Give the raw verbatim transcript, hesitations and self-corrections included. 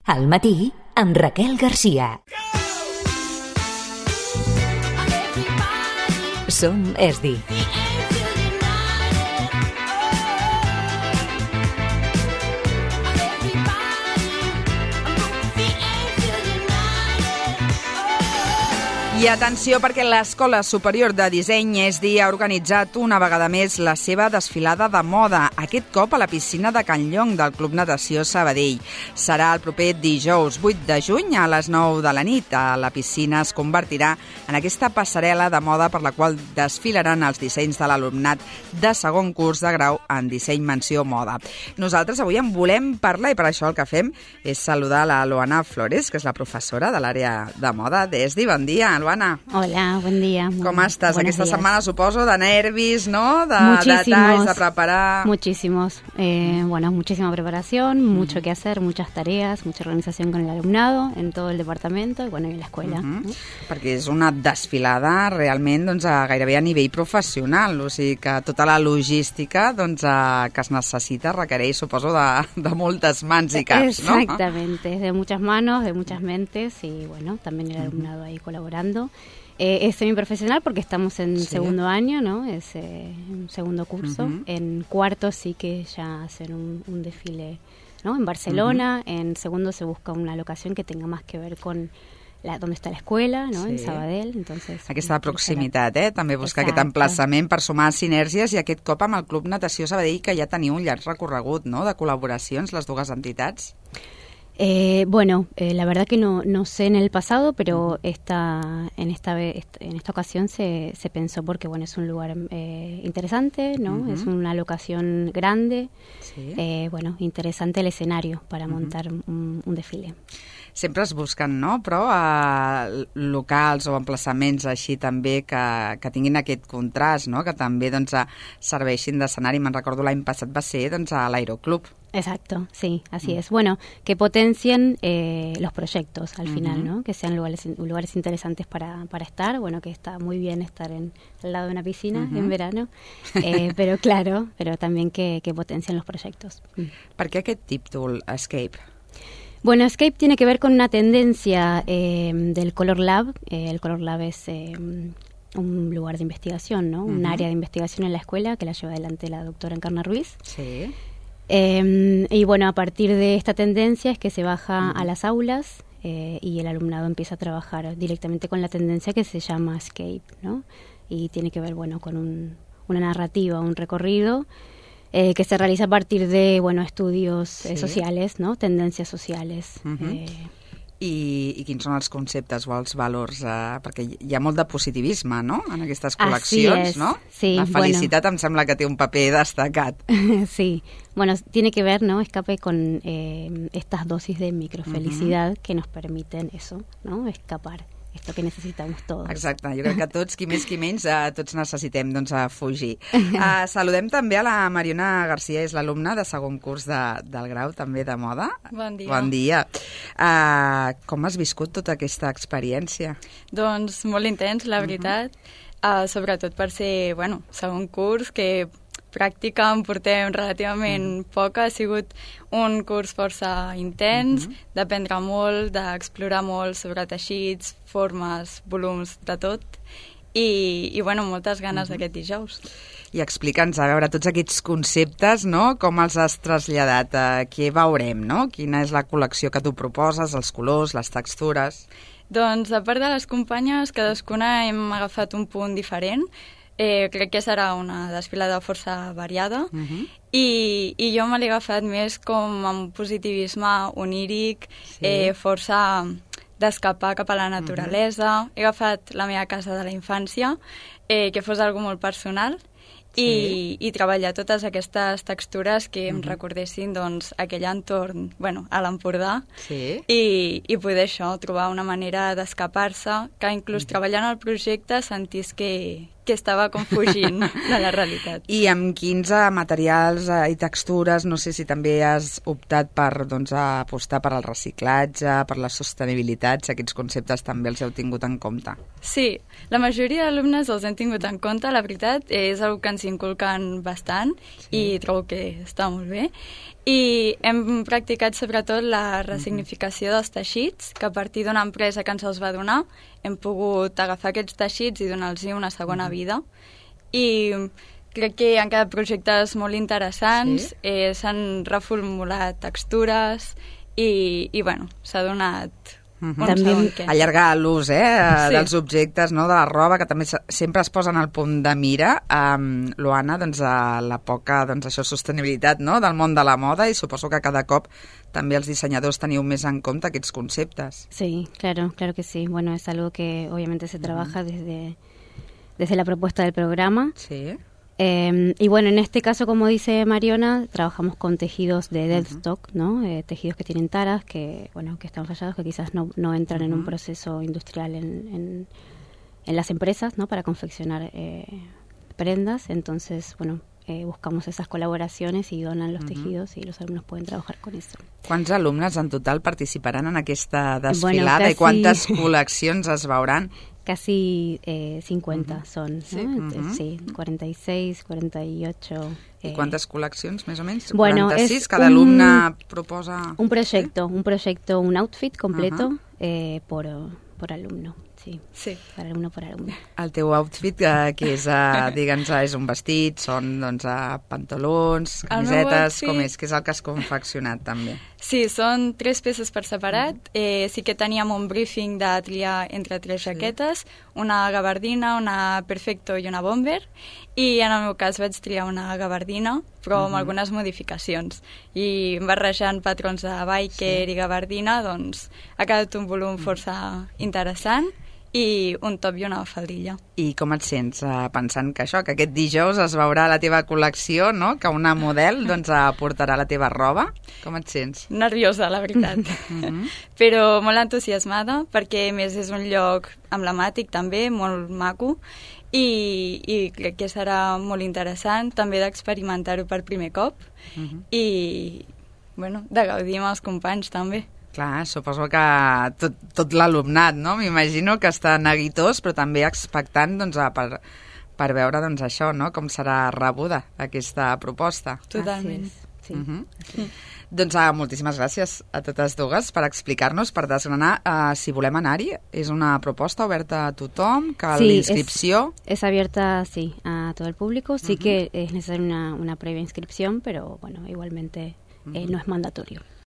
Al matí, amb Raquel Garcia. Som Esdi. I atenció, perquè l'Escola Superior de Disseny Esdi ha organitzat una vegada més la seva desfilada de moda, aquest cop a la piscina de Can Llong del Club Natació Sabadell. Serà el proper dijous vuit de juny a les nou de la nit. La piscina es convertirà en aquesta passarel·la de moda per la qual desfilaran els dissenys de l'alumnat de segon curs de grau en disseny menció moda. Nosaltres avui en volem parlar i per això el que fem és saludar la Luana Flores, que és la professora de l'àrea de moda d'Esdi. Bon dia, Luana. Hola, buen día. Com estàs? Buenos Aquesta días. setmana, suposo, de nervis, ¿no? De Muchísimos. detalls, de preparar... Muchísimos. Eh, bueno, muchísima preparación, mucho uh-huh. que hacer, muchas tareas, mucha organización con el alumnado en todo el departamento y, bueno, y en la escuela. Uh-huh. ¿no? Perquè és una desfilada realment doncs, a, gairebé a nivell professional, o sigui que tota la logística doncs, a, que es necessita requereix, suposo, de, de moltes mans i caps, ¿no? Exactamente, es de muchas manos, de muchas mentes y, bueno, también el alumnado ahí colaborando. Eh, es semiprofesional porque estamos en sí. segundo año, ¿no? Es eh, un segundo curso. Uh-huh. En cuarto sí que ya hacen un, un desfile, ¿no? En Barcelona. Uh-huh. En segundo se busca una locación que tenga más que ver con la, donde está la escuela, ¿no? Sí. En Sabadell. Entonces, aquesta proximitat, eh? També buscar Exacte. Aquest emplaçament per sumar sinergies i aquest cop amb el Club Natació Sabadell, que ja teniu un llarg recorregut, no?, de col·laboracions, les dues entitats. Eh, bueno, eh, la verdad que no, no sé en el pasado, pero esta, en, esta vez, en esta ocasión se, se pensó porque, bueno, es un lugar eh, interesante, ¿no? Uh-huh. Es una locación grande, sí. eh, bueno, interesante el escenario para uh-huh. montar un, un desfile. Sempre es busquen, no?, però eh, locals o emplaçaments així també que, que tinguin aquest contrast, no?, que també doncs, serveixin d'escenari. Me'n recordo l'any passat va ser doncs, a l'Aeroclub. Exacto, sí, así mm. es. Bueno, que potencien eh, los proyectos al uh-huh. final, ¿no? Que sean lugares, lugares interesantes para, para estar. Bueno, que está muy bien estar en, al lado de una piscina uh-huh. en verano, eh, pero claro, pero también que, que potencien los proyectos. Mm. ¿Per qué aquest títol, Escape? Bueno, Escape tiene que ver con una tendencia eh, del Color Lab. Eh, el Color Lab es eh, un lugar de investigación, ¿no? Uh-huh. Un área de investigación en la escuela que la lleva adelante la doctora Encarna Ruiz. Sí. Eh, y bueno, a partir de esta tendencia es que se baja uh-huh. a las aulas eh, y el alumnado empieza a trabajar directamente con la tendencia que se llama Escape, ¿no? Y tiene que ver, bueno, con un, una narrativa, un recorrido eh, que se realiza a partir de, bueno, estudios sí. eh, sociales, ¿no? Tendencias sociales. Uh-huh. eh, I, i quins són els conceptes o els valors? Eh, perquè hi ha molt de positivisme, no?, en aquestes col·leccions, no? Sí, la felicitat bueno. em sembla que té un paper destacat. Sí, bueno, tiene que ver, ¿no?, Escape con eh, estas dosis de microfelicidad uh-huh. que nos permiten eso, ¿no?, escapar. Esto que necessitamos tots. Exacte, jo crec que tots, qui més qui menys, eh, tots necessitem doncs, a fugir. Uh, saludem també a la Mariona Garcia, és l'alumna de segon curs de, del grau, també de moda. Bon dia. Bon dia. Uh, com has viscut tota aquesta experiència? Doncs molt intens, la veritat, uh-huh. uh, sobretot per ser, bueno, segon curs, que pràctica en portem relativament mm. poca, ha sigut un curs força intens, mm-hmm. d'aprendre molt, d'explorar molt sobre teixits, formes, volums, de tot, i, i bueno, moltes ganes mm-hmm. d'aquest dijous. I explica'ns, a veure, tots aquests conceptes, no?, com els has traslladat, eh, què veurem, no?, quina és la col·lecció que tu proposes, els colors, les textures... Doncs, a part de les companyes, cadascuna hem agafat un punt diferent. Eh, crec que serà una desfilada força variada uh-huh. i, i jo me l'he agafat més com amb positivisme oníric, sí. eh, força d'escapar cap a la naturalesa. Uh-huh. He agafat la meva casa de la infància, eh, que fos algo molt personal, sí. i, i treballar totes aquestes textures que em uh-huh. recordessin doncs, aquell entorn, bueno, a l'Empordà, sí. i, i poder això, trobar una manera d'escapar-se, que inclús uh-huh. treballant el projecte sentís que que estava com fugint de la realitat. I amb quins eh, materials eh, i textures, no sé si també has optat per doncs, apostar per al reciclatge, per la sostenibilitat, si aquests conceptes també els heu tingut en compte. Sí, la majoria d'alumnes els hem tingut en compte, la veritat, és una que ens inculquen bastant sí. i trobo que està molt bé. I hem practicat sobretot la resignificació dels teixits, que a partir d'una empresa que ens els va donar hem pogut agafar aquests teixits i donar-los una segona vida. I crec que han quedat projectes molt interessants, sí. eh, s'han reformulat textures i, i bueno, s'ha donat... Uh-huh. També allargar l'ús eh, sí. dels objectes, no, de la roba, que també sempre es posen al punt de mira. Um, Luana, doncs, a la poca doncs, això, sostenibilitat no, del món de la moda, i suposo que cada cop també els dissenyadors teniu més en compte aquests conceptes. Sí, claro, claro que sí. Bueno, es algo que obviamente se trabaja uh-huh. desde, desde la propuesta del programa. Sí. Eh, y bueno, en este caso, como dice Mariona, trabajamos con tejidos de dead uh-huh. stock, ¿no? Eh, tejidos que tienen taras, que bueno, que están fallados, que quizás no, no entran uh-huh. en un proceso industrial en, en, en las empresas, ¿no? Para confeccionar eh, prendas. Entonces, bueno, eh, buscamos esas colaboraciones y donan los uh-huh. tejidos y los alumnos pueden trabajar con eso. Quants alumnes en total participaran en aquesta desfilada bueno, casi... i quantes col·leccions es veuran? Casi eh, cincuenta uh-huh. son, ¿no? Sí, uh-huh. sí, cuarenta y seis, cuarenta y ocho. Eh. I quantes col·leccions, més o menys? Bueno, quaranta-sis, es cada un, alumne proposa... Un proyecto, ¿sí? un proyecto, un outfit completo uh-huh. eh, por, por alumno. Sí, sí, per alumne per alumne. El teu outfit, eh, que és, eh, digue'ns, és un vestit, són doncs, eh, pantalons, camisetes, com és? Què és el que has confeccionat també? Sí, són tres peces per separat. Eh, sí que teníem un briefing de triar entre tres sí. jaquetes, una gabardina, una perfecto i una bomber, i en el meu cas vaig triar una gabardina, però uh-huh. amb algunes modificacions. I barrejant patrons de biker sí. i gabardina, doncs ha quedat un volum força interessant, i un top i una faldilla. I com et sents uh, pensant que això, que aquest dijous es veurà la teva col·lecció, no? Que una model doncs, uh, portarà la teva roba? Com et sents? Nerviosa, la veritat. uh-huh. Però molt entusiasmada, perquè a més és un lloc emblemàtic també, molt maco, i, i crec que serà molt interessant també d'experimentar-ho per primer cop uh-huh. i bueno, de gaudir amb els companys també. Clar, suposo que tot, tot l'alumnat, no? M'imagino que està neguitós, però també expectant doncs, per, per veure doncs, això, no? Com serà rebuda aquesta proposta. Totalment. Sí. Uh-huh. Sí. Doncs uh, moltíssimes gràcies a totes dues per explicar-nos, per desgranar uh, si volem anar-hi. És una proposta oberta a tothom, que sí, l'inscripció... Es, es abierta, sí, a todo el público. Sí uh-huh. que es necesaria una, una previa inscripción, pero bueno, igualmente uh-huh. eh, no es mandatorio.